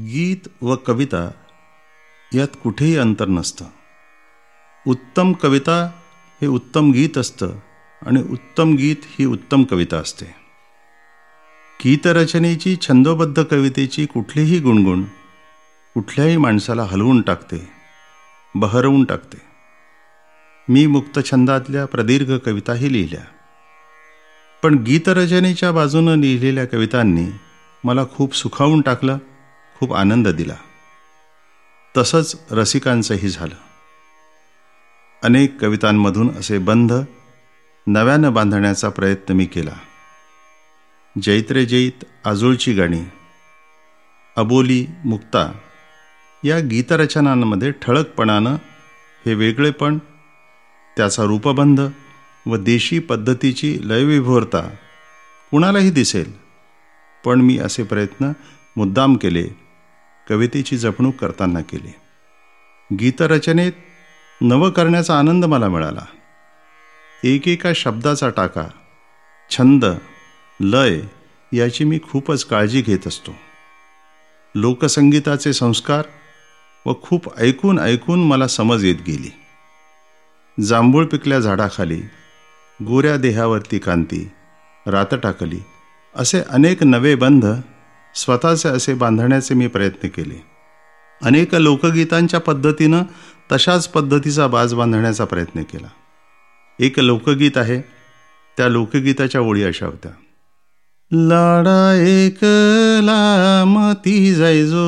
गीत व कविता यात कुठेही अंतर नसतं. उत्तम कविता हे उत्तम गीत असतं आणि उत्तम गीत ही उत्तम कविता असते. गीतरचनेची छंदोबद्ध कवितेची कुठलीही गुणगुण कुठल्याही माणसाला हलवून टाकते, बहरवून टाकते. मी मुक्तछंदातल्या प्रदीर्घ कविताही लिहिल्या, पण गीतरचनेच्या बाजूनं लिहिलेल्या कवितांनी मला खूप सुखावून टाकलं, खूप आनंद दिला. तसंच रसिकांचंही झालं. अनेक कवितांमधून असे बंध नव्यानं बांधण्याचा प्रयत्न मी केला. जैत्रे जैत, आजोळची गाणी, अबोली, मुक्ता या गीतरचनांमध्ये ठळकपणानं हे वेगळेपण, त्याचा रूपबंध व देशी पद्धतीची लयविभोरता कुणालाही दिसेल, पण मी असे प्रयत्न मुद्दाम केले, कवितेची जपणूक करताना केली. गीतरचनेत नवं करण्याचा आनंद मला मिळाला. एकेका शब्दाचा टाका, छंद, लय याची मी खूपच काळजी घेत असतो. लोकसंगीताचे संस्कार व खूप ऐकून ऐकून मला समज येत गेली. जांभूळ पिकल्या झाडाखाली, गोऱ्या देहावरती कांती, रात टाकली असे अनेक नवे बंध स्वतःचे असे बांधण्याचे मी प्रयत्न केले. अनेक लोकगीतांच्या पद्धतीनं तशाच पद्धतीचा बाज बांधण्याचा प्रयत्न केला. एक लोकगीत आहे, त्या लोकगीताच्या ओळी अशा होत्या. लाडा एकला मती जायजो,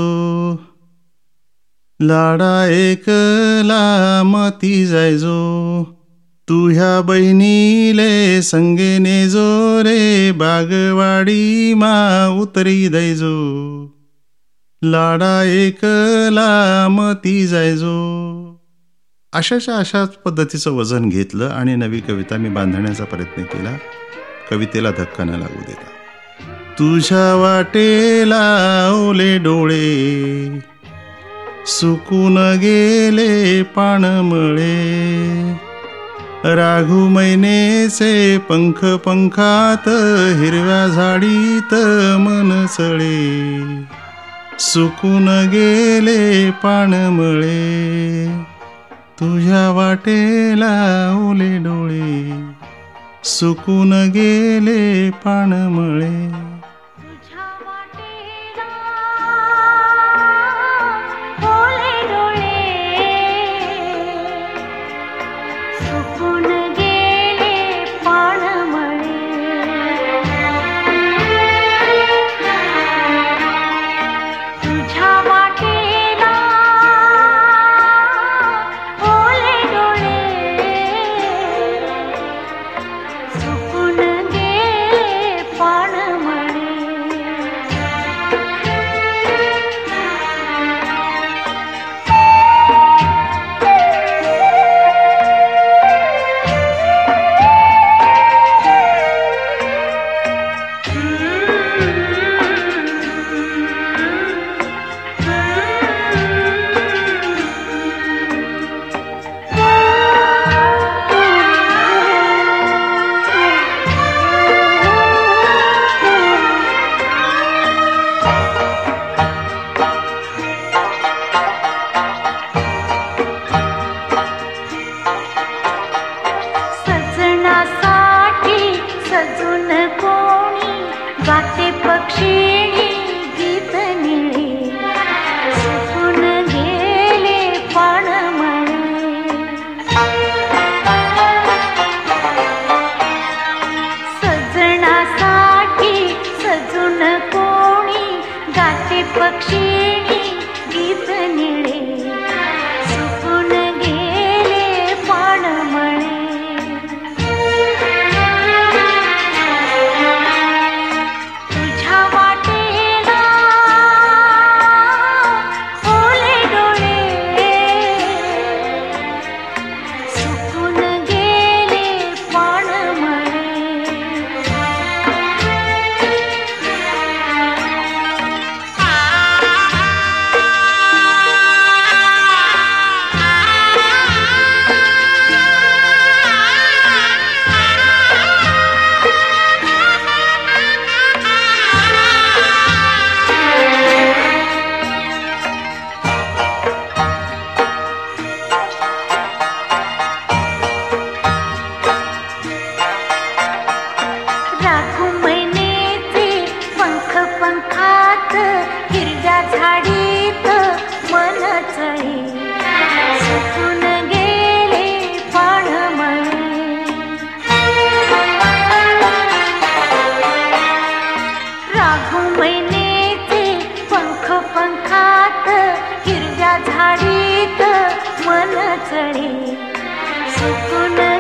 लाडा एकला मती जायजो, तुझ्या बहिणीले संगे नेजो रे, बागवाडी मा उतरी दैजो, लाडा एकला मती जायजो. अशाच पद्धतीचं वजन घेतलं आणि नवी कविता मी बांधण्याचा प्रयत्न केला, कवितेला धक्का न लागू देता. तुझ्या वाटेला ओले डोळे, सुकून गेले पाणमळे, राघू मैनेचे पंख पंखात, हिरव्या झाडीत मनसळे, सुकून गेले पाणमळे, तुझ्या वाटेला ओले डोळे, सुकून गेले पाणमळे. पंखात हिरव्या झाडीत मन चळे, सुटून गेले पाणमळे. राघू मैनेचे पंख पंखात हिरव्या झाडीत मन चळे, सुटून